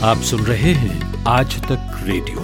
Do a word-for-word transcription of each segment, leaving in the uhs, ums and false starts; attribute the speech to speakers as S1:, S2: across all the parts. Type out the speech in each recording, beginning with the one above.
S1: आप सुन रहे हैं आज तक रेडियो।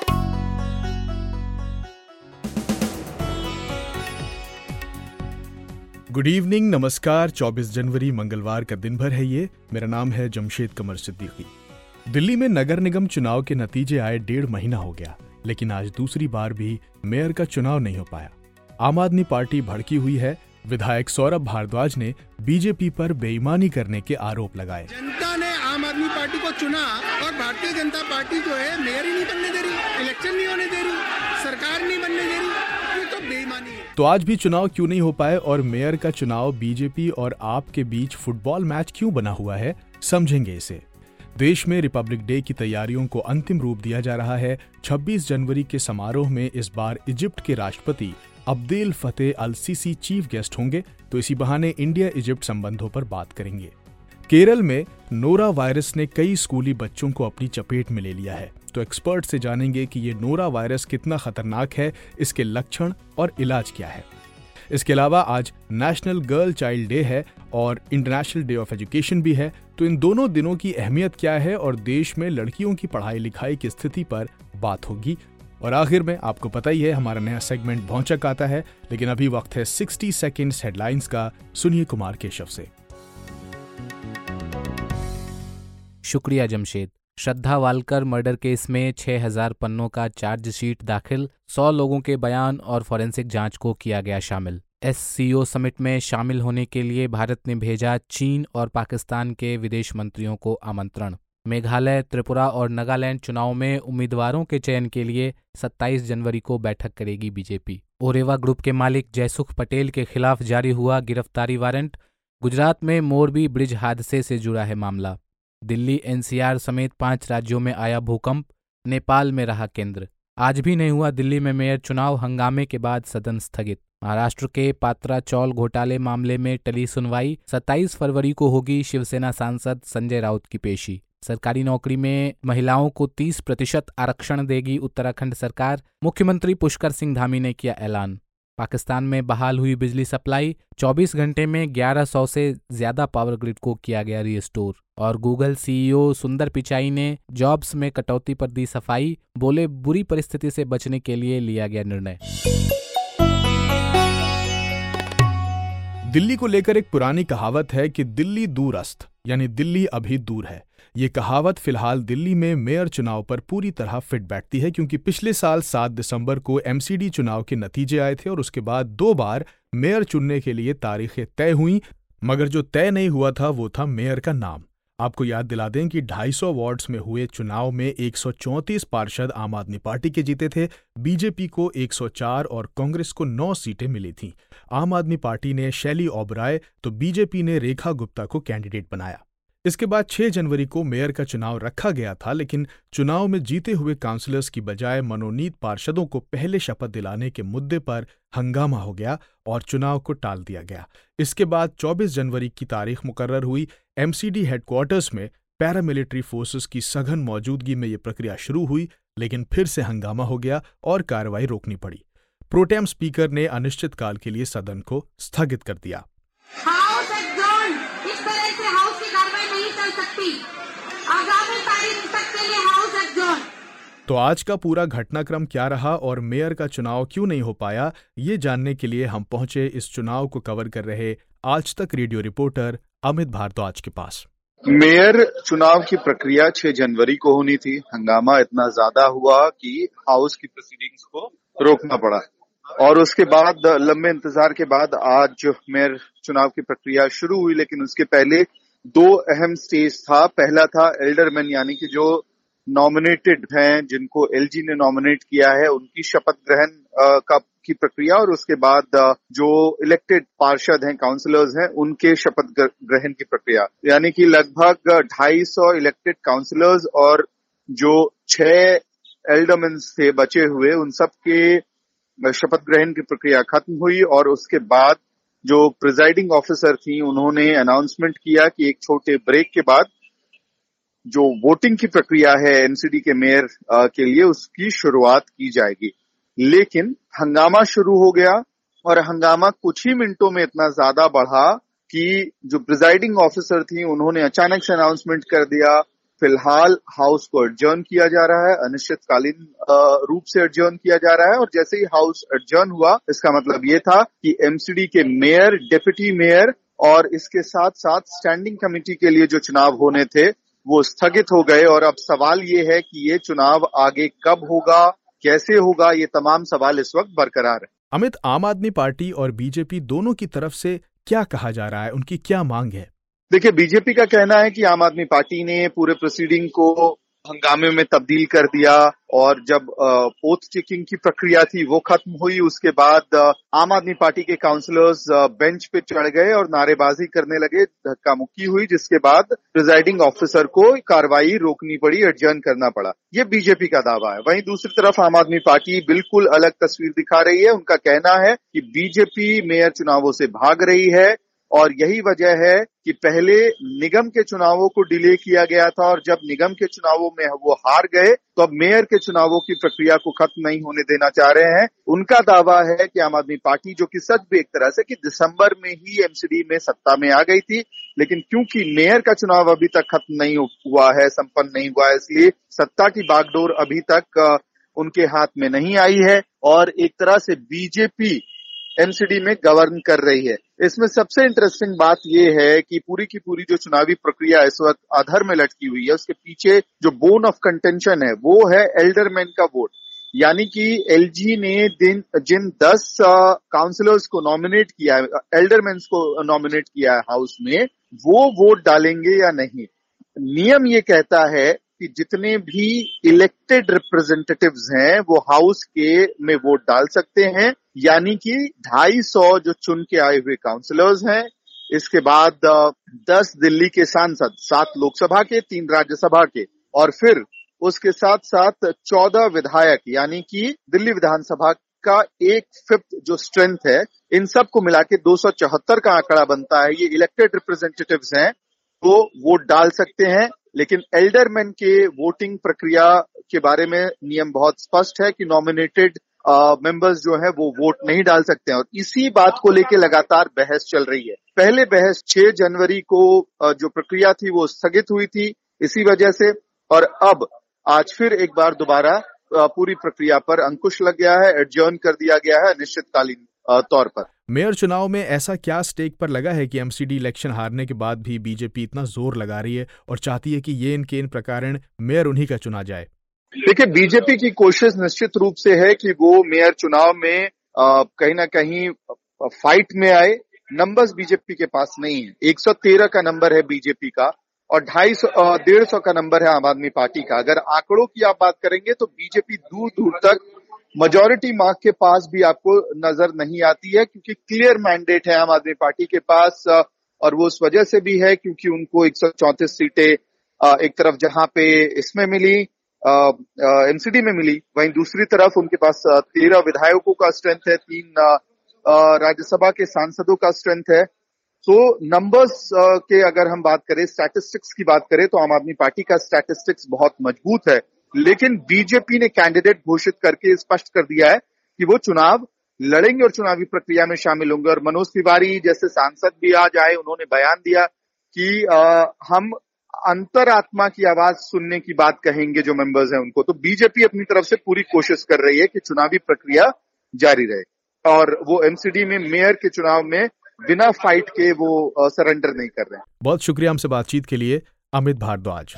S2: गुड इवनिंग, नमस्कार। चौबीस जनवरी मंगलवार का दिन भर है ये। मेरा नाम है जमशेद कमर सिद्दीकी। दिल्ली में नगर निगम चुनाव के नतीजे आए डेढ़ महीना हो गया, लेकिन आज दूसरी बार भी मेयर का चुनाव नहीं हो पाया। आम आदमी पार्टी भड़की हुई है। विधायक सौरभ भारद्वाज ने बीजेपी पर बेईमानी करने के आरोप लगाए।
S3: जनता ने आम आदमी पार्टी को चुना और भारतीय जनता पार्टी जो है मेयर ही नहीं बनने दे रही, इलेक्शन नहीं होने दे रही, सरकार नहीं बनने दे रही। ये तो बेईमानी है।
S2: तो आज भी चुनाव क्यों नहीं हो पाए और मेयर का चुनाव बीजेपी और आप के बीच फुटबॉल मैच क्यों बना हुआ है, समझेंगे इसे। देश में रिपब्लिक डे की तैयारियों को अंतिम रूप दिया जा रहा है। छब्बीस जनवरी के समारोह में इस बार इजिप्ट के राष्ट्रपति Abdel Fattah al Sisi chief guest होंगे, तो इसी बहाने इंडिया इजिप्ट संबंधों पर बात करेंगे। केरल में नोरा वायरस ने कई स्कूली बच्चों को अपनी चपेट में ले लिया है, तो एक्सपर्ट से जानेंगे कि ये नोरा वायरस कितना खतरनाक है, इसके लक्षण और इलाज क्या है। इसके अलावा आज नेशनल गर्ल चाइल्ड डे है और इंटरनेशनल डे ऑफ एजुकेशन भी है, तो इन दोनों दिनों की अहमियत क्या है और देश में लड़कियों की पढ़ाई लिखाई की स्थिति पर बात होगी। और आखिर में आपको पता ही है, हमारा नया सेगमेंट भौचक आता है, लेकिन अभी वक्त है साठ सेकंड्स हेडलाइंस का। सुनिए कुमार केशव से।
S4: शुक्रिया जमशेद। श्रद्धा वालकर मर्डर केस में छह हज़ार पन्नों का चार्जशीट दाखिल, सौ लोगों के बयान और फॉरेंसिक जांच को किया गया शामिल। एससीओ समिट में शामिल होने के लिए भारत ने भेजा चीन और पाकिस्तान के विदेश मंत्रियों को आमंत्रण। मेघालय, त्रिपुरा और नागालैंड चुनाव में उम्मीदवारों के चयन के लिए सत्ताईस जनवरी को बैठक करेगी बीजेपी। ओरेवा ग्रुप के मालिक जयसुख पटेल के खिलाफ जारी हुआ गिरफ्तारी वारंट। गुजरात में मोरबी ब्रिज हादसे से जुड़ा है मामला। दिल्ली एनसीआर समेत पांच राज्यों में आया भूकंप, नेपाल में रहा केंद्र। आज भी नहीं हुआ दिल्ली में मेयर चुनाव, हंगामे के बाद सदन स्थगित। महाराष्ट्र के पात्रा चौल घोटाले मामले में टली सुनवाई, सत्ताईस फरवरी को होगी शिवसेना सांसद संजय राउत की पेशी। सरकारी नौकरी में महिलाओं को तीस प्रतिशत आरक्षण देगी उत्तराखंड सरकार, मुख्यमंत्री पुष्कर सिंह धामी ने किया ऐलान। पाकिस्तान में बहाल हुई बिजली सप्लाई, चौबीस घंटे में ग्यारह सौ से ज्यादा पावर ग्रिड को किया गया रिस्टोर। और गूगल सीईओ सुंदर पिचाई ने जॉब्स में कटौती पर दी सफाई, बोले बुरी परिस्थिति से बचने के लिए लिया गया निर्णय।
S2: दिल्ली को लेकर एक पुरानी कहावत है कि दिल्ली दूरस्थ, यानी दिल्ली अभी दूर है। ये कहावत फिलहाल दिल्ली में मेयर चुनाव पर पूरी तरह फिट बैठती है, क्योंकि पिछले साल सात दिसंबर को एमसीडी चुनाव के नतीजे आए थे और उसके बाद दो बार मेयर चुनने के लिए तारीखें तय हुई, मगर जो तय नहीं हुआ था वो था मेयर का नाम। आपको याद दिला दें कि दो सौ पचास वार्ड्स में हुए चुनाव में एक सौ चौंतीस पार्षद आम आदमी पार्टी के जीते थे, बीजेपी को एक सौ चार और कांग्रेस को नौ सीटें मिली थीं। आम आदमी पार्टी ने शैली ओबराय तो बीजेपी ने रेखा गुप्ता को कैंडिडेट बनाया। इसके बाद छह जनवरी को मेयर का चुनाव रखा गया था, लेकिन चुनाव में जीते हुए काउंसलर्स की बजाय मनोनीत पार्षदों को पहले शपथ दिलाने के मुद्दे पर हंगामा हो गया और चुनाव को टाल दिया गया। इसके बाद चौबीस जनवरी की तारीख मुकर्रर हुई। एमसीडी हेडक्वार्टर्स में पैरामिलिट्री फोर्सेस की सघन मौजूदगी में ये प्रक्रिया शुरू हुई, लेकिन फिर से हंगामा हो गया और कार्रवाई रोकनी पड़ी। प्रोटेम स्पीकर ने अनिश्चितकाल के लिए सदन को स्थगित कर दिया।
S5: आगामी तारीख तक के लिए हाउस एडजॉर्न।
S2: तो आज का पूरा घटनाक्रम क्या रहा और मेयर का चुनाव क्यों नहीं हो पाया, ये जानने के लिए हम पहुंचे इस चुनाव को कवर कर रहे आज तक रेडियो रिपोर्टर अमित भारद्वाज के पास।
S6: मेयर चुनाव की प्रक्रिया छह जनवरी को होनी थी। हंगामा इतना ज्यादा हुआ कि हाउस की प्रोसीडिंग्स को रोकना पड़ा और उसके बाद लंबे इंतजार के बाद आज मेयर चुनाव की प्रक्रिया शुरू हुई। लेकिन उसके पहले दो अहम स्टेज था। पहला था एल्डरमैन, यानी कि जो नॉमिनेटेड हैं, जिनको एलजी ने नॉमिनेट किया है, उनकी शपथ ग्रहण का की प्रक्रिया, और उसके बाद जो इलेक्टेड पार्षद हैं, काउंसलर्स हैं, उनके शपथ ग्रहण की प्रक्रिया। यानी कि लगभग ढाई सौ इलेक्टेड काउंसलर्स और जो छह एल्डरमैन थे बचे हुए, उन सब के शपथ ग्रहण की प्रक्रिया खत्म हुई। और उसके बाद जो प्रिजाइडिंग ऑफिसर थी, उन्होंने अनाउंसमेंट किया कि एक छोटे ब्रेक के बाद जो वोटिंग की प्रक्रिया है एमसीडी के मेयर के लिए, उसकी शुरुआत की जाएगी। लेकिन हंगामा शुरू हो गया और हंगामा कुछ ही मिनटों में इतना ज्यादा बढ़ा कि जो प्रिजाइडिंग ऑफिसर थी, उन्होंने अचानक से अनाउंसमेंट कर दिया फिलहाल हाउस को एडजर्न किया जा रहा है, अनिश्चितकालीन रूप से एडजर्न किया जा रहा है। और जैसे ही हाउस एडजर्न हुआ, इसका मतलब ये था कि एमसीडी के मेयर, डिप्टी मेयर और इसके साथ साथ स्टैंडिंग कमेटी के लिए जो चुनाव होने थे वो स्थगित हो गए। और अब सवाल ये है कि ये चुनाव आगे कब होगा, कैसे होगा, ये तमाम सवाल इस वक्त बरकरार है।
S2: अमित, आम आदमी पार्टी और बीजेपी दोनों की तरफ से क्या कहा जा रहा है, उनकी क्या मांग है?
S6: देखिए, बीजेपी का कहना है कि आम आदमी पार्टी ने पूरे प्रोसीडिंग को हंगामे में तब्दील कर दिया और जब ओथ टेकिंग की प्रक्रिया थी वो खत्म हुई, उसके बाद आम आदमी पार्टी के काउंसलर्स बेंच पे चढ़ गए और नारेबाजी करने लगे, धक्का मुक्की हुई, जिसके बाद प्रिजाइडिंग ऑफिसर को कार्रवाई रोकनी पड़ी, एडजर्न करना पड़ा। ये बीजेपी का दावा है। वहीं दूसरी तरफ आम आदमी पार्टी बिल्कुल अलग तस्वीर दिखा रही है। उनका कहना है कि बीजेपी मेयर चुनावों से भाग रही है और यही वजह है कि पहले निगम के चुनावों को डिले किया गया था और जब निगम के चुनावों में वो हार गए तो अब मेयर के चुनावों की प्रक्रिया को खत्म नहीं होने देना चाह रहे हैं। उनका दावा है कि आम आदमी पार्टी, जो कि सच भी एक तरह से कि दिसंबर में ही एमसीडी में सत्ता में आ गई थी, लेकिन क्योंकि मेयर का चुनाव अभी तक खत्म नहीं हुआ है, संपन्न नहीं हुआ है, इसलिए सत्ता की बागडोर अभी तक उनके हाथ में नहीं आई है और एक तरह से बीजेपी एमसीडी में गवर्न कर रही है। इसमें सबसे इंटरेस्टिंग बात यह है कि पूरी की पूरी जो चुनावी प्रक्रिया इस वक्त अधर में लटकी हुई है, उसके पीछे जो बोन ऑफ कंटेंशन है वो है एल्डरमैन का वोट। यानी कि एलजी ने दिन जिन दस काउंसलर्स को नॉमिनेट किया है, एल्डरमैन्स को नॉमिनेट किया है हाउस में, वो वोट डालेंगे या नहीं। नियम ये कहता है कि जितने भी इलेक्टेड रिप्रेजेंटेटिव्स हैं वो हाउस के में वोट डाल सकते हैं, यानी कि ढाई सौ जो चुन के आए हुए काउंसलर्स हैं, इसके बाद दस दिल्ली के सांसद, सात लोकसभा के, तीन राज्यसभा के, और फिर उसके साथ साथ चौदह विधायक, यानी कि दिल्ली विधानसभा का एक फिफ्थ जो स्ट्रेंथ है, इन सब को मिला के दो सौ चौहत्तर का आंकड़ा बनता है। ये इलेक्टेड रिप्रेजेंटेटिव्स हैं, वो वोट डाल सकते हैं। लेकिन एल्डरमैन के वोटिंग प्रक्रिया के बारे में नियम बहुत स्पष्ट है कि नॉमिनेटेड मेंबर्स जो है वो वोट नहीं डाल सकते हैं और इसी बात को लेकर लगातार बहस चल रही है। पहले बहस छह जनवरी को uh, जो प्रक्रिया थी वो स्थगित हुई थी इसी वजह से, और अब आज फिर एक बार दोबारा uh, पूरी प्रक्रिया पर अंकुश लग गया है, एडजर्न कर दिया गया है अनिश्चितकालीन तौर पर।
S2: मेयर चुनाव में ऐसा क्या स्टेक पर लगा है कि एमसीडी इलेक्शन हारने के बाद भी बीजेपी इतना जोर लगा रही है और चाहती है कि ये इनके इन प्रकार मेयर उन्हीं का चुना जाए?
S6: देखिए, बीजेपी की कोशिश निश्चित रूप से है कि वो मेयर चुनाव में आ, कहीं ना कहीं फाइट में आए। नंबर्स बीजेपी के पास नहीं है। एक सौ तेरह का नंबर है बीजेपी का और ढाई सौ डेढ़ सौ का नंबर है आम आदमी पार्टी का। अगर आंकड़ों की आप बात करेंगे तो बीजेपी दूर दूर तक मेजॉरिटी मार्क के पास भी आपको नजर नहीं आती है, क्योंकि क्लियर मैंडेट है आम आदमी पार्टी के पास, और वो उस वजह से भी है क्योंकि उनको एक सौ चौंतीस सीटें एक तरफ जहां पे इसमें मिली, एमसीडी में मिली, वहीं दूसरी तरफ उनके पास तेरह विधायकों का स्ट्रेंथ है, तीन राज्यसभा के सांसदों का स्ट्रेंथ है। तो नंबर्स के अगर हम बात करें, स्टैटिस्टिक्स की बात करें, तो आम आदमी पार्टी का स्टैटिस्टिक्स बहुत मजबूत है, लेकिन बीजेपी ने कैंडिडेट घोषित करके स्पष्ट कर दिया है कि वो चुनाव लड़ेंगे और चुनावी प्रक्रिया में शामिल होंगे। और मनोज तिवारी जैसे सांसद भी आज आए, उन्होंने बयान दिया कि आ, हम अंतरात्मा की आवाज सुनने की बात कहेंगे जो मेंबर्स हैं उनको। तो बीजेपी अपनी तरफ से पूरी कोशिश कर रही है कि चुनावी प्रक्रिया जारी रहे और वो एमसीडी में मेयर के चुनाव में बिना फाइट के वो सरेंडर नहीं कर रहे हैं।
S2: बहुत शुक्रिया हमसे बातचीत के लिए, अमित भारद्वाज।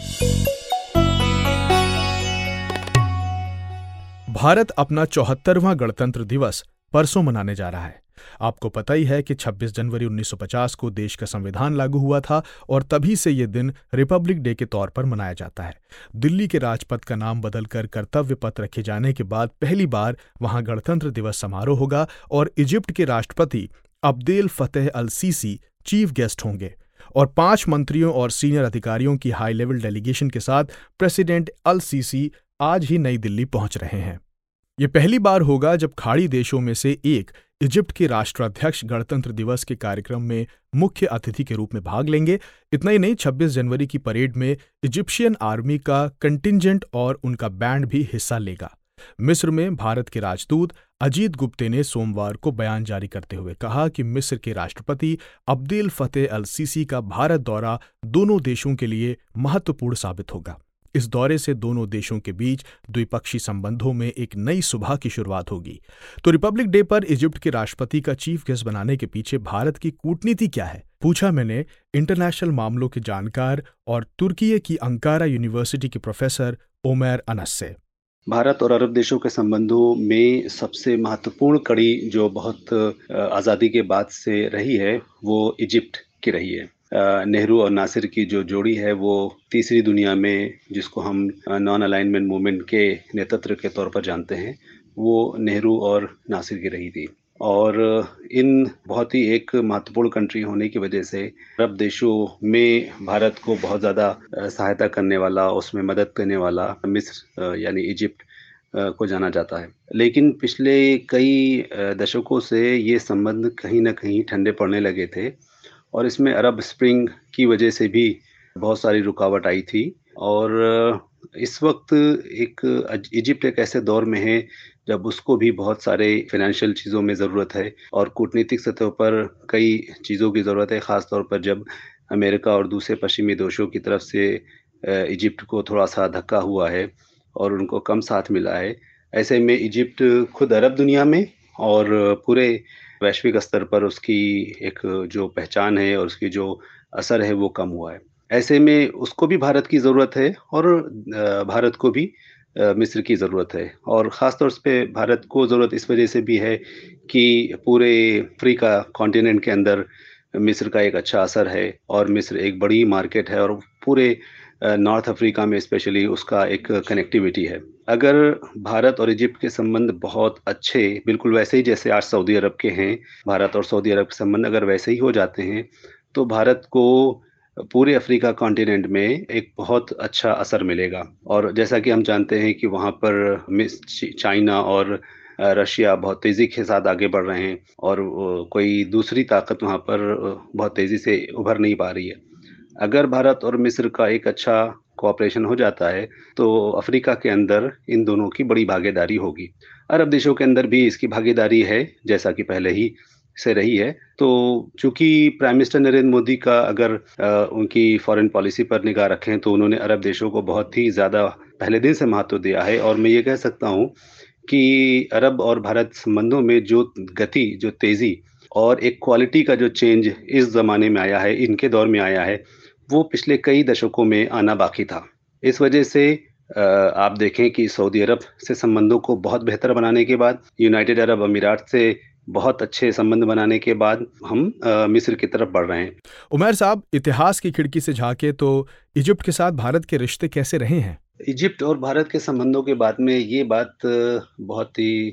S2: भारत अपना चौहत्तरवां गणतंत्र दिवस परसों मनाने जा रहा है। आपको पता ही है कि छब्बीस जनवरी उन्नीस सौ पचास को देश का संविधान लागू हुआ था और तभी से यह दिन रिपब्लिक डे के तौर पर मनाया जाता है। दिल्ली के राजपथ का नाम बदलकर कर्तव्य पथ रखे जाने के बाद पहली बार वहां गणतंत्र दिवस समारोह होगा और इजिप्ट के राष्ट्रपति Abdel Fattah al Sisi chief guest होंगे और पांच मंत्रियों और सीनियर अधिकारियों की हाई लेवल डेलीगेशन के साथ प्रेसिडेंट अल सीसी आज ही नई दिल्ली पहुंच रहे हैं। ये पहली बार होगा जब खाड़ी देशों में से एक इजिप्ट के राष्ट्राध्यक्ष गणतंत्र दिवस के कार्यक्रम में मुख्य अतिथि के रूप में भाग लेंगे। इतना ही नहीं, छब्बीस जनवरी की परेड में इजिप्शियन आर्मी का कंटिंजेंट और उनका बैंड भी हिस्सा लेगा। मिस्र में भारत के राजदूत अजीत गुप्ते ने सोमवार को बयान जारी करते हुए कहा कि मिस्र के राष्ट्रपति अब्देल फतेह अल सीसी का भारत दौरा दोनों देशों के लिए महत्वपूर्ण साबित होगा। इस दौरे से दोनों देशों के बीच द्विपक्षीय संबंधों में एक नई सुबह की शुरुआत होगी। तो रिपब्लिक डे पर इजिप्ट के राष्ट्रपति का चीफ गेस्ट बनाने के पीछे भारत की कूटनीति क्या है, पूछा मैंने इंटरनेशनल मामलों के जानकार और तुर्की की अंकारा यूनिवर्सिटी के प्रोफेसर उमैर अनस से।
S7: भारत और अरब देशों के संबंधों में सबसे महत्वपूर्ण कड़ी जो बहुत आज़ादी के बाद से रही है वो इजिप्ट की रही है। नेहरू और नासिर की जो जोड़ी है वो तीसरी दुनिया में, जिसको हम नॉन अलाइनमेंट मूवमेंट के नेतृत्व के तौर पर जानते हैं, वो नेहरू और नासिर की रही थी। और इन बहुत ही एक महत्वपूर्ण कंट्री होने की वजह से अरब देशों में भारत को बहुत ज़्यादा सहायता करने वाला, उसमें मदद करने वाला मिस्र यानी इजिप्ट को जाना जाता है। लेकिन पिछले कई दशकों से ये संबंध कहीं ना कहीं ठंडे पड़ने लगे थे और इसमें अरब स्प्रिंग की वजह से भी बहुत सारी रुकावट आई थी। और इस वक्त एक इजिप्ट एक ऐसे दौर में है जब उसको भी बहुत सारे फाइनेंशियल चीज़ों में ज़रूरत है और कूटनीतिक सतह पर कई चीज़ों की ज़रूरत है, ख़ास तौर पर जब अमेरिका और दूसरे पश्चिमी देशों की तरफ से इजिप्ट को थोड़ा सा धक्का हुआ है और उनको कम साथ मिला है। ऐसे में इजिप्ट खुद अरब दुनिया में और पूरे वैश्विक स्तर पर उसकी एक जो पहचान है और उसकी जो असर है वो कम हुआ है। ऐसे में उसको भी भारत की ज़रूरत है और भारत को भी मिस्र की ज़रूरत है। और ख़ास तौर पे भारत को ज़रूरत इस वजह से भी है कि पूरे अफ्रीका कॉन्टिनेंट के अंदर मिस्र का एक अच्छा असर है और मिस्र एक बड़ी मार्केट है और पूरे नॉर्थ अफ्रीका में स्पेशली उसका एक कनेक्टिविटी है। अगर भारत और इजिप्ट के संबंध बहुत अच्छे, बिल्कुल वैसे ही जैसे आज सऊदी अरब के हैं, भारत और सऊदी अरब के संबंध अगर वैसे ही हो जाते हैं तो भारत को पूरे अफ्रीका कॉन्टिनेंट में एक बहुत अच्छा असर मिलेगा। और जैसा कि हम जानते हैं कि वहाँ पर चाइना और रशिया बहुत तेज़ी के साथ आगे बढ़ रहे हैं और कोई दूसरी ताकत वहाँ पर बहुत तेज़ी से उभर नहीं पा रही है। अगर भारत और मिस्र का एक अच्छा कोऑपरेशन हो जाता है तो अफ्रीका के अंदर इन दोनों की बड़ी भागीदारी होगी। अरब देशों के अंदर भी इसकी भागीदारी है जैसा कि पहले ही से रही है। तो चूंकि प्राइम मिनिस्टर नरेंद्र मोदी का अगर आ, उनकी फॉरेन पॉलिसी पर निगाह रखें तो उन्होंने अरब देशों को बहुत ही ज़्यादा पहले दिन से महत्व दिया है। और मैं ये कह सकता हूँ कि अरब और भारत संबंधों में जो गति, जो तेज़ी और एक क्वालिटी का जो चेंज इस ज़माने में आया है, इनके दौर में आया है, वो पिछले कई दशकों में आना बाकी था। इस वजह से आप देखें कि सऊदी अरब से संबंधों को बहुत बेहतर बनाने के बाद, यूनाइटेड अरब अमीरात से बहुत अच्छे संबंध बनाने के बाद हम आ, मिस्र की तरफ बढ़ रहे हैं।
S2: उमैर साहब, इतिहास की खिड़की से झांके तो इजिप्ट के साथ भारत के रिश्ते कैसे रहे हैं?
S7: इजिप्ट और भारत के संबंधों के बारे में ये बात बहुत ही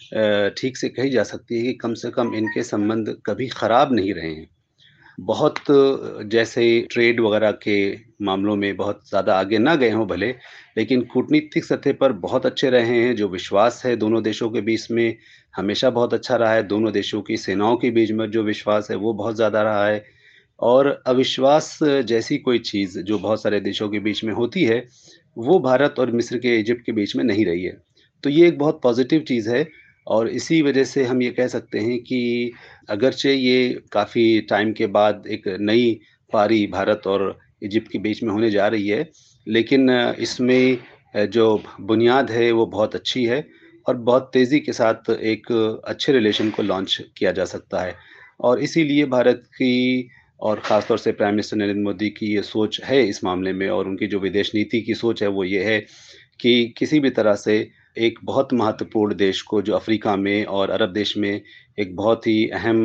S7: ठीक से कही जा सकती है कि कम से कम इनके संबंध कभी ख़राब नहीं रहे हैं। बहुत जैसे ट्रेड वगैरह के मामलों में बहुत ज़्यादा आगे ना गए हों भले, लेकिन कूटनीतिक सतह पर बहुत अच्छे रहे हैं। जो विश्वास है दोनों देशों के बीच में हमेशा बहुत अच्छा रहा है। दोनों देशों की सेनाओं के बीच में जो विश्वास है वो बहुत ज़्यादा रहा है। और अविश्वास जैसी कोई चीज़ जो बहुत सारे देशों के बीच में होती है वो भारत और मिस्र के इजिप्ट के बीच में नहीं रही है। तो ये एक बहुत पॉजिटिव चीज़ है और इसी वजह से हम ये कह सकते हैं कि अगरचे ये काफ़ी टाइम के बाद एक नई पारी भारत और इजिप्ट के बीच में होने जा रही है, लेकिन इसमें जो बुनियाद है वो बहुत अच्छी है और बहुत तेज़ी के साथ एक अच्छे रिलेशन को लॉन्च किया जा सकता है। और इसीलिए भारत की और ख़ास तौर से प्राइम मिनिस्टर नरेंद्र मोदी की ये सोच है इस मामले में, और उनकी जो विदेश नीति की सोच है वो ये है कि किसी भी तरह से एक बहुत महत्वपूर्ण देश को जो अफ्रीका में और अरब देश में एक बहुत ही अहम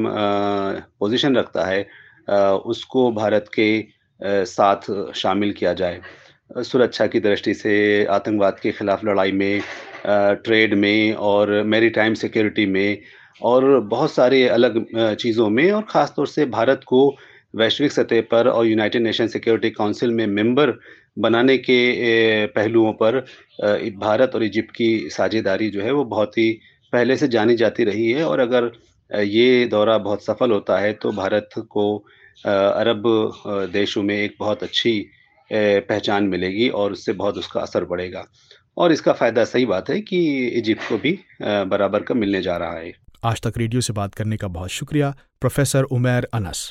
S7: पोजीशन रखता है, आ, उसको भारत के आ, साथ शामिल किया जाए। सुरक्षा की दृष्टि से, आतंकवाद के ख़िलाफ़ लड़ाई में, आ, ट्रेड में और मैरीटाइम सिक्योरिटी में और बहुत सारे अलग चीज़ों में, और ख़ास तौर से भारत को वैश्विक सतह पर और यूनाइटेड नेशन सिक्योरिटी काउंसिल में मेंबर बनाने के पहलुओं पर भारत और इजिप्ट की साझेदारी जो है वो बहुत ही पहले से जानी जाती रही है। और अगर ये दौरा बहुत सफल होता है तो भारत को अरब देशों में एक बहुत अच्छी पहचान मिलेगी और उससे बहुत उसका असर पड़ेगा। और इसका फायदा सही बात है कि इजिप्ट को भी बराबर का मिलने जा रहा है।
S2: आज तक रेडियो से बात करने का बहुत शुक्रिया प्रोफेसर उमैर अनस।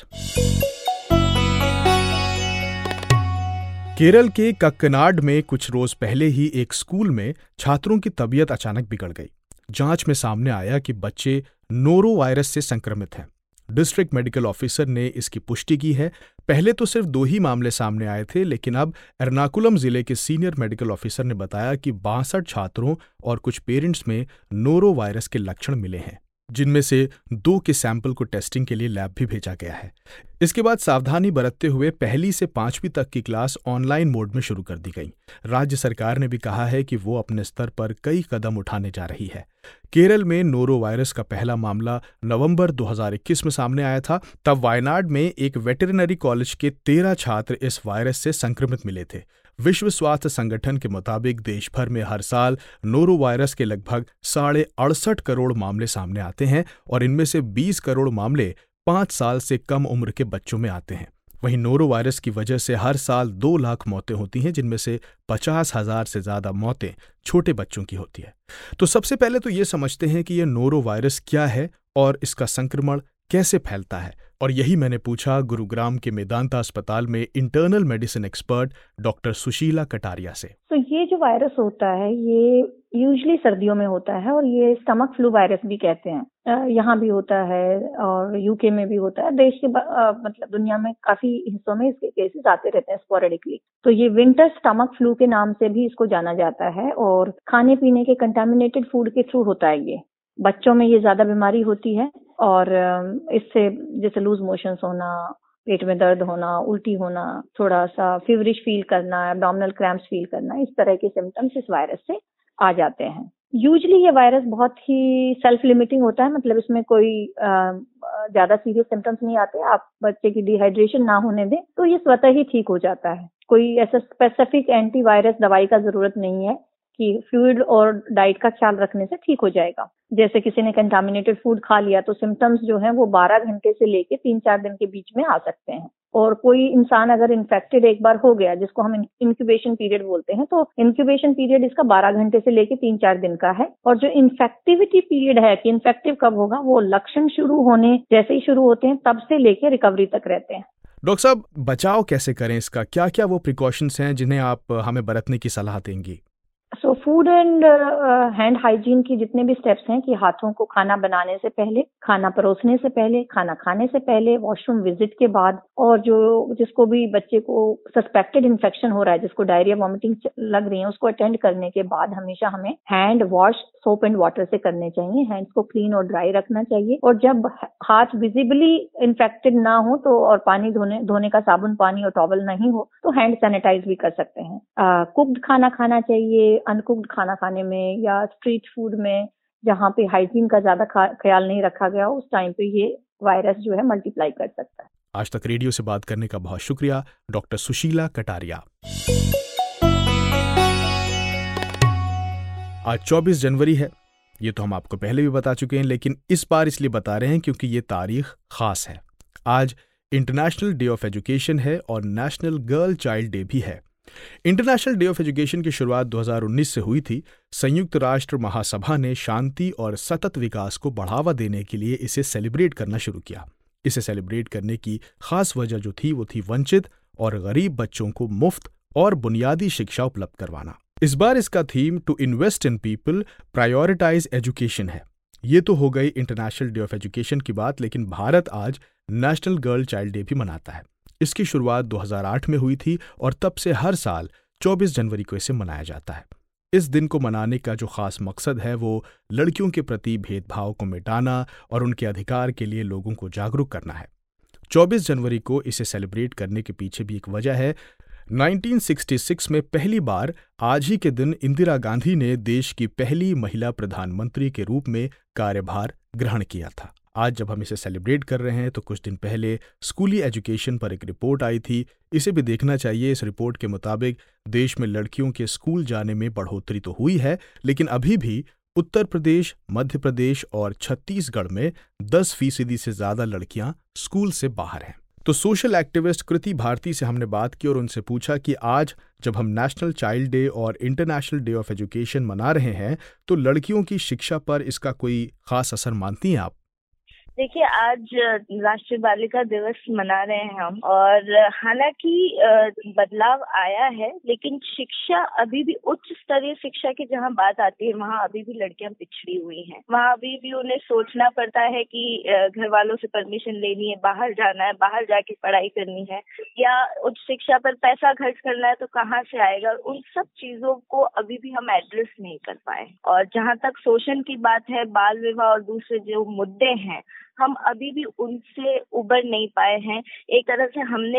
S2: केरल के कक्कनाड में कुछ रोज पहले ही एक स्कूल में छात्रों की तबीयत अचानक बिगड़ गई। जांच में सामने आया कि बच्चे नोरो वायरस से संक्रमित हैं। डिस्ट्रिक्ट मेडिकल ऑफिसर ने इसकी पुष्टि की है। पहले तो सिर्फ दो ही मामले सामने आए थे, लेकिन अब एर्नाकुलम जिले के सीनियर मेडिकल ऑफिसर ने बताया कि बासठ छात्रों और कुछ पेरेंट्स में नोरो वायरस के लक्षण मिले हैं, जिनमें से दो के सैंपल को टेस्टिंग के लिए लैब भी भेजा गया है। इसके बाद सावधानी बरतते हुए पहली से पांचवीं तक की क्लास ऑनलाइन मोड में शुरू कर दी गई। राज्य सरकार ने भी कहा है कि वो अपने स्तर पर कई कदम उठाने जा रही है। केरल में नोरो वायरस का पहला मामला नवंबर दो हज़ार इक्कीस में सामने आया था। तब वायनाड में एक वेटरनरी कॉलेज के तेरह छात्र इस वायरस से संक्रमित मिले थे। विश्व स्वास्थ्य संगठन के मुताबिक देश भर में हर साल नोरो वायरस के लगभग साढ़े अड़सठ करोड़ मामले सामने आते हैं और इनमें से बीस करोड़ मामले पाँच साल से कम उम्र के बच्चों में आते हैं। वहीं नोरो वायरस की वजह से हर साल दो लाख मौतें होती हैं, जिनमें से पचास हजार से ज्यादा मौतें छोटे बच्चों की होती है। तो सबसे पहले तो ये समझते हैं कि यह नोरो वायरस क्या है और इसका संक्रमण कैसे फैलता है। और यही मैंने पूछा गुरुग्राम के मेदांता अस्पताल में internal medicine expert doctor Sushila Kataria से।
S8: तो ये जो वायरस होता है ये यूजुअली सर्दियों में होता है और ये स्टमक फ्लू वायरस भी कहते हैं। यहाँ भी होता है और यूके में भी होता है। देश के मतलब दुनिया में काफी हिस्सों में इसके केसेस आते रहते हैं स्पोरेडिकली। तो ये विंटर स्टमक फ्लू के नाम से भी इसको जाना जाता है और खाने पीने के कंटामिनेटेड फूड के थ्रू होता है। ये बच्चों में ये ज्यादा बीमारी होती है और इससे जैसे लूज मोशंस होना, पेट में दर्द होना, उल्टी होना, थोड़ा सा फीवरिश फील करना, एब्डोमिनल क्रैम्प्स फील करना, इस तरह के सिम्टम्स इस वायरस से आ जाते हैं। यूजुअली ये वायरस बहुत ही सेल्फ लिमिटिंग होता है, मतलब इसमें कोई ज्यादा सीरियस सिम्टम्स नहीं आते। आप बच्चे की डिहाइड्रेशन ना होने दें तो ये स्वतः ही ठीक हो जाता है। कोई ऐसा स्पेसिफिक एंटीवायरस दवाई का जरूरत नहीं है कि फ्लूइड और डाइट का ख्याल रखने से ठीक हो जाएगा। जैसे किसी ने कंटामिनेटेड फूड खा लिया तो सिम्टम्स जो हैं वो बारह घंटे से लेके तीन चार दिन के बीच में आ सकते हैं। और कोई इंसान अगर इन्फेक्टेड एक बार हो गया, जिसको हम इंक्यूबेशन पीरियड बोलते हैं, तो इंक्यूबेशन पीरियड इसका बारह घंटे से लेके तीन चार दिन का है। और जो इन्फेक्टिविटी पीरियड है कि इन्फेक्टिव कब होगा, वो लक्षण शुरू होने जैसे ही शुरू होते हैं तब से लेके रिकवरी तक रहते हैं।
S2: डॉक्टर साहब, बचाव कैसे करें इसका? क्या क्या वो प्रिकॉशंस हैं जिन्हें आप हमें बरतने की सलाह देंगी?
S8: So food and hand hygiene की जितने भी स्टेप्स हैं कि हाथों को खाना बनाने से पहले, खाना परोसने से पहले, खाना खाने से पहले, वॉशरूम विजिट के बाद, और जो जिसको भी बच्चे को सस्पेक्टेड इन्फेक्शन हो रहा है, जिसको डायरिया वॉमिटिंग लग रही है, उसको अटेंड करने के बाद हमेशा हमें hand wash soap and water से करने चाहिए। हैंड्स को क्लीन और ड्राई रखना चाहिए। और जब हाथ विजिबली इन्फेक्टेड ना हो तो और पानी धोने धोने का साबुन पानी और टॉवल नहीं हो तो हैंड सैनिटाइज भी कर सकते हैं। कुक्ड खाना खाना चाहिए। अनकुक्ड खाना खाने में या स्ट्रीट फूड में जहाँ पे हाइजीन का ज्यादा ख्याल नहीं रखा गया उस टाइम पे ये वायरस जो है मल्टीप्लाई कर सकता है।
S2: आज तक रेडियो से बात करने का बहुत शुक्रिया डॉक्टर सुशीला कटारिया। आज चौबीस जनवरी है। ये तो हम आपको पहले भी बता चुके हैं, लेकिन इस बार इसलिए बता रहे हैं क्योंकि ये तारीख खास है। आज इंटरनेशनल डे ऑफ एजुकेशन है और नेशनल गर्ल चाइल्ड डे भी है। इंटरनेशनल डे ऑफ एजुकेशन की शुरुआत दो हज़ार उन्नीस से हुई थी। संयुक्त राष्ट्र महासभा ने शांति और सतत विकास को बढ़ावा देने के लिए इसे सेलिब्रेट करना शुरू किया। इसे सेलिब्रेट करने की खास वजह जो थी वो थी वंचित और गरीब बच्चों को मुफ्त और बुनियादी शिक्षा उपलब्ध करवाना। इस बार इसका theme to invest in people, prioritise education है। ये तो हो गई इंटरनेशनल डे ऑफ एजुकेशन की बात, लेकिन भारत आज नेशनल गर्ल चाइल्ड डे भी मनाता है। इसकी शुरुआत दो हज़ार आठ में हुई थी और तब से हर साल चौबीस जनवरी को इसे मनाया जाता है। इस दिन को मनाने का जो खास मकसद है वो लड़कियों के प्रति भेदभाव को मिटाना और उनके अधिकार के लिए लोगों को जागरूक करना है। चौबीस जनवरी को इसे सेलिब्रेट करने के पीछे भी एक वजह है। उन्नीस सौ छियासठ में पहली बार आज ही के दिन इंदिरा गांधी ने देश की पहली महिला प्रधानमंत्री के रूप में कार्यभार ग्रहण किया था। आज जब हम इसे सेलिब्रेट कर रहे हैं तो कुछ दिन पहले स्कूली एजुकेशन पर एक रिपोर्ट आई थी, इसे भी देखना चाहिए। इस रिपोर्ट के मुताबिक देश में लड़कियों के स्कूल जाने में बढ़ोतरी तो हुई है, लेकिन अभी भी उत्तर प्रदेश, मध्य प्रदेश और छत्तीसगढ़ में दस फीसदी से ज्यादा लड़कियां स्कूल से बाहर हैं। तो सोशल एक्टिविस्ट कृति भारती से हमने बात की और उनसे पूछा कि आज जब हम नेशनल चाइल्ड डे और इंटरनेशनल डे ऑफ एजुकेशन मना रहे हैं तो लड़कियों की शिक्षा पर इसका कोई खास असर मानती हैं आप?
S9: देखिए, आज राष्ट्रीय बालिका दिवस मना रहे हैं हम, और हालांकि बदलाव आया है, लेकिन शिक्षा अभी भी उच्च स्तरीय शिक्षा की जहां बात आती है वहां अभी भी लड़कियां पिछड़ी हुई हैं। वहां अभी भी उन्हें सोचना पड़ता है कि घर वालों से परमिशन लेनी है, बाहर जाना है, बाहर जाके पढ़ाई करनी है, या उच्च शिक्षा पर पैसा खर्च करना है तो कहाँ से आएगा। उन सब चीजों को अभी भी हम एड्रेस नहीं कर पाए। और जहाँ तक शोषण की बात है, बाल विवाह और दूसरे जो मुद्दे हैं, हम अभी भी उनसे उबर नहीं पाए हैं। एक तरह से हमने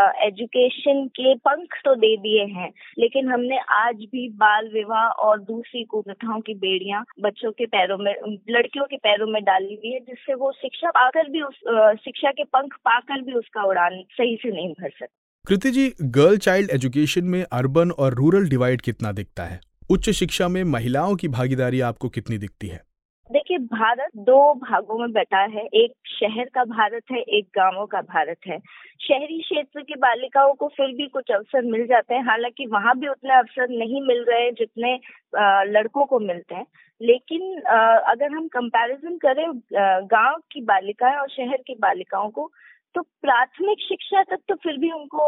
S9: एजुकेशन के पंख तो दे दिए हैं, लेकिन हमने आज भी बाल विवाह और दूसरी कुप्रथाओं की बेड़ियां बच्चों के पैरों में, लड़कियों के पैरों में डाली हुई है, जिससे वो शिक्षा पाकर भी उस शिक्षा के पंख पाकर भी उसका उड़ान सही से नहीं भर सकते।
S2: Kriti ji, girl child education में अर्बन और रूरल डिवाइड कितना दिखता है? उच्च शिक्षा में महिलाओं की भागीदारी आपको कितनी दिखती है?
S9: देखिए, भारत दो भागों में बटा है। एक शहर का भारत है, एक गांवों का भारत है। शहरी क्षेत्र की बालिकाओं को फिर भी कुछ अवसर मिल जाते हैं, हालांकि वहां भी उतने अवसर नहीं मिल रहे जितने लड़कों को मिलते हैं। लेकिन अगर हम कंपैरिजन करें गांव की बालिकाएं और शहर की बालिकाओं को, तो प्राथमिक शिक्षा तक तो फिर भी उनको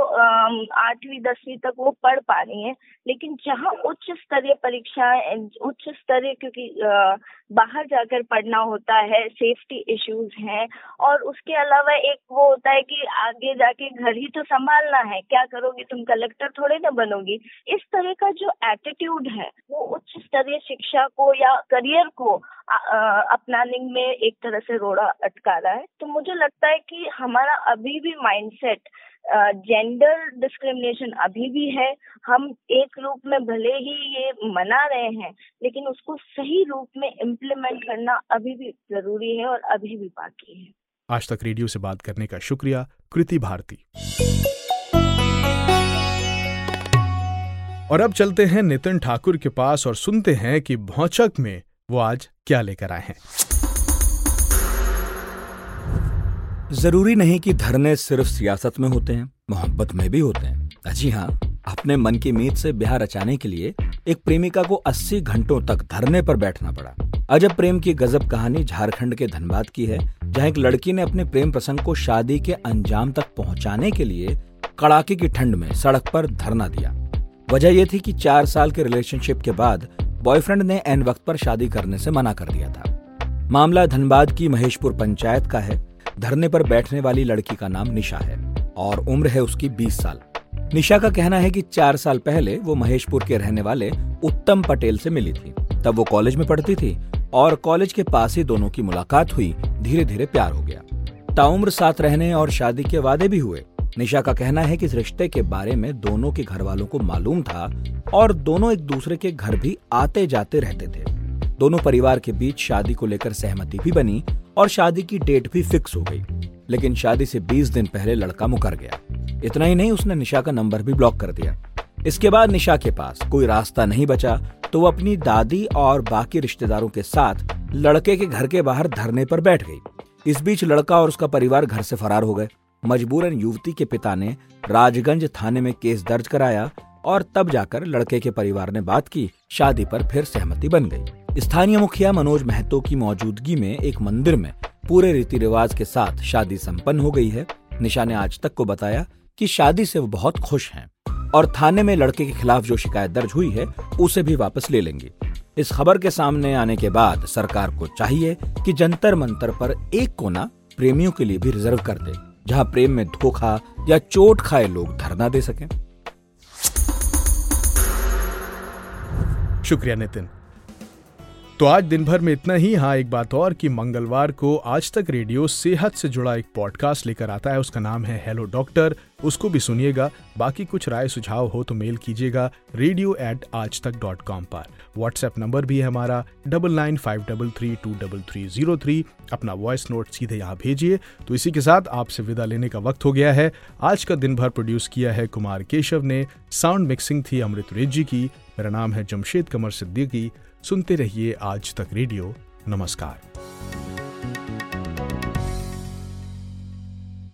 S9: आठवीं दसवीं तक वो पढ़ पा रही हैं, लेकिन जहाँ उच्च स्तरीय परीक्षाएं, उच्च स्तरीय, क्योंकि आ, बाहर जाकर पढ़ना होता है, सेफ्टी इश्यूज हैं, और उसके अलावा एक वो होता है कि आगे जाके घर ही तो संभालना है, क्या करोगी तुम, कलेक्टर थोड़े ना बनोगी। इस तरह का जो एटीट्यूड है वो उच्च स्तरीय शिक्षा को या करियर को अपनाने में एक तरह से रोड़ा अटका रहा है। तो मुझे लगता है कि हमारा अभी भी माइंडसेट, जेंडर डिस्क्रिमिनेशन अभी भी है। हम एक रूप में भले ही ये मना रहे हैं, लेकिन उसको सही रूप में इम्प्लीमेंट करना अभी भी जरूरी है और अभी भी बाकी है।
S2: आज तक रेडियो से बात करने का शुक्रिया, कृति भारती। और अब चलते हैं नितिन ठाकुर के पास और सुनते हैं कि भौचक में वो आज क्या लेकर आए हैं।
S10: जरूरी नहीं कि धरने सिर्फ सियासत में होते हैं, मोहब्बत में भी होते हैं। जी हाँ, अपने मन की मीत से ब्याह रचाने के लिए एक प्रेमिका को अस्सी घंटों तक धरने पर बैठना पड़ा। अजब प्रेम की गजब कहानी झारखंड के धनबाद की है, जहाँ एक लड़की ने अपने प्रेम प्रसंग को शादी के अंजाम तक पहुंचाने के लिए कड़ाके की ठंड में सड़क पर धरना दिया। वजह यह थी कि चार साल के रिलेशनशिप के बाद बॉयफ्रेंड ने एन वक्त पर शादी करने से मना कर दिया था। मामला धनबाद की महेशपुर पंचायत का है। धरने पर बैठने वाली लड़की का नाम निशा है और उम्र है उसकी बीस साल। निशा का कहना है कि चार साल पहले वो महेशपुर के रहने वाले उत्तम पटेल से मिली थी। तब वो कॉलेज में पढ़ती थी और कॉलेज के पास ही दोनों की मुलाकात हुई। धीरे धीरे प्यार हो गया, ताउम्र साथ रहने और शादी के वादे भी हुए। निशा का कहना है कि इस रिश्ते के बारे में दोनों के घर वालों को मालूम था और दोनों एक दूसरे के घर भी आते जाते रहते थे। दोनों परिवार के बीच शादी को लेकर सहमति भी बनी और शादी की डेट भी फिक्स हो गई। लेकिन शादी से बीस दिन पहले लड़का मुकर गया। इतना ही नहीं, उसने निशा का नंबर भी ब्लॉक कर दिया। इसके बाद निशा के पास कोई रास्ता नहीं बचा तो वो अपनी दादी और बाकी रिश्तेदारों के साथ लड़के के घर के बाहर धरने पर बैठ गई। इस बीच लड़का और उसका परिवार घर से फरार हो गए। मजबूरन युवती के पिता ने राजगंज थाने में केस दर्ज कराया और तब जाकर लड़के के परिवार ने बात की। शादी पर फिर सहमति बन गई। स्थानीय मुखिया मनोज महतो की मौजूदगी में एक मंदिर में पूरे रीति रिवाज के साथ शादी संपन्न हो गई है। निशा ने आज तक को बताया कि शादी से वो बहुत खुश हैं और थाने में लड़के के खिलाफ जो शिकायत दर्ज हुई है उसे भी वापस ले लेंगी। इस खबर के सामने आने के बाद सरकार को चाहिए कि जंतर मंतर पर एक कोना प्रेमियों के लिए भी रिजर्व कर दे, जहां प्रेम में धोखा या चोट खाए लोग धरना दे सकें।
S2: शुक्रिया नितिन। तो आज दिन भर में इतना ही। हाँ, एक बात और कि मंगलवार को आज तक रेडियो सेहत से जुड़ा एक पॉडकास्ट लेकर आता है। उसका नाम है हेलो डॉक्टर, उसको भी सुनिएगा। बाकी कुछ राय सुझाव हो तो मेल कीजिएगा radio at Aaj Tak dot com पर। व्हाट्सएप नंबर भी है हमारा double nine five double three two double three zero three. अपना वॉइस नोट सीधे यहाँ भेजिए। तो इसी के साथ आपसे विदा लेने का वक्त हो गया है। आज का दिन भर प्रोड्यूस किया है कुमार केशव ने, साउंड मिक्सिंग थी अमृत रेड्जी की। मेरा नाम है जमशेद कमर सिद्दीकी। सुनते रहिए आज तक रेडियो। नमस्कार।